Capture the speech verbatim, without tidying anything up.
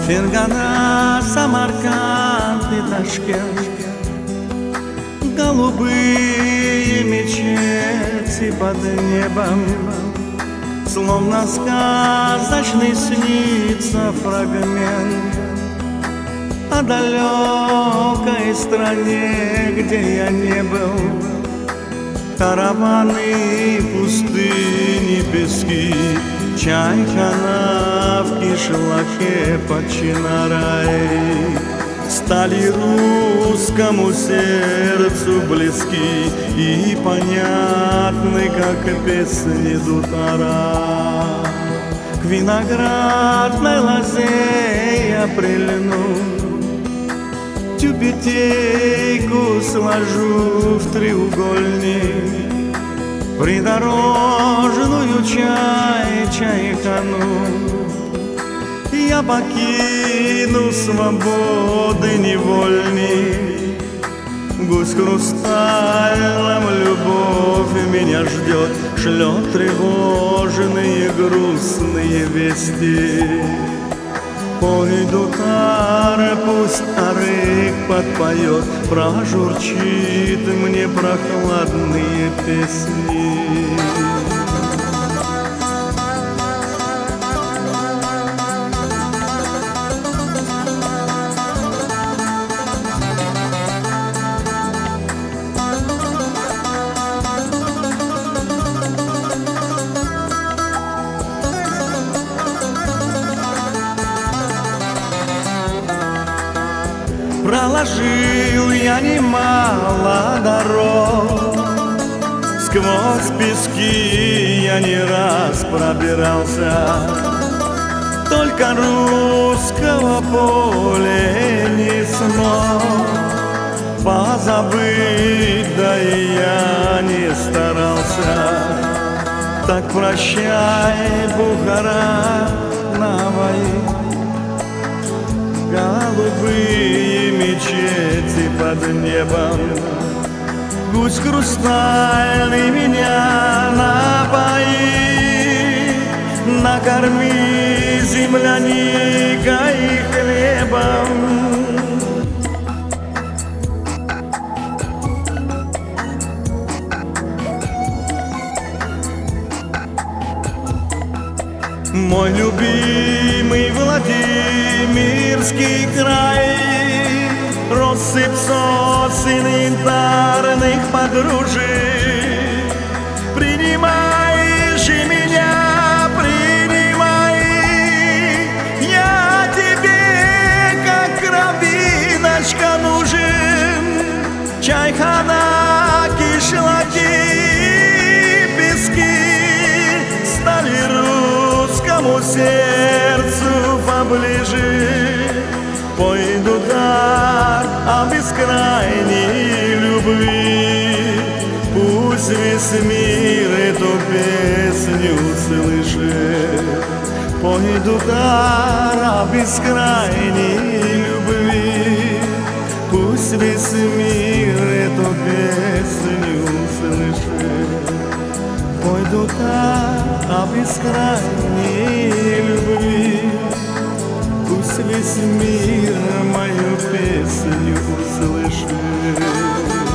Фергана, Самарканд и Ташкент, голубые мечети под небом, словно сказочный снится фрагмент о далекой стране, где я не был. Караваны, пустыни, пески, чайхана в кишлаке под Чинарой стали русскому сердцу близки и понятны, как песни Дутара. К виноградной лозе я прильну, тюбетейку сложу в треугольник, придорожную чай, чайхану. Я покину свободы невольник, гусь хрустальном любовь меня ждет, шлет тревожные грустные вести. Пой, Дутар, пусть арык подпоет, прожурчит мне прохладные песни. Проложил я немало дорог, сквозь пески я не раз пробирался, только русского поля не смог позабыть, да и я не старался. Так прощай, Бухара, Наваи, голубые мечети под небом, гусь хрустальный меня напои, накорми земляникой и хлебом. Мой любимый Владимирский край, россыпь сосен янтарных подружек, принимаешь и меня, принимай, я тебе как кровиночка нужен. Чайхана, кишлаки, пески стали русскому сердцу поближе. Пой, Дутар, о бескрайней любви, пусть весь мир эту песню слышит. Пой, Дутар, о бескрайней любви, пусть весь мир эту песню слышит. Пой, Дутар, о бескрайней любви, пусть весь мир мою песню услышит.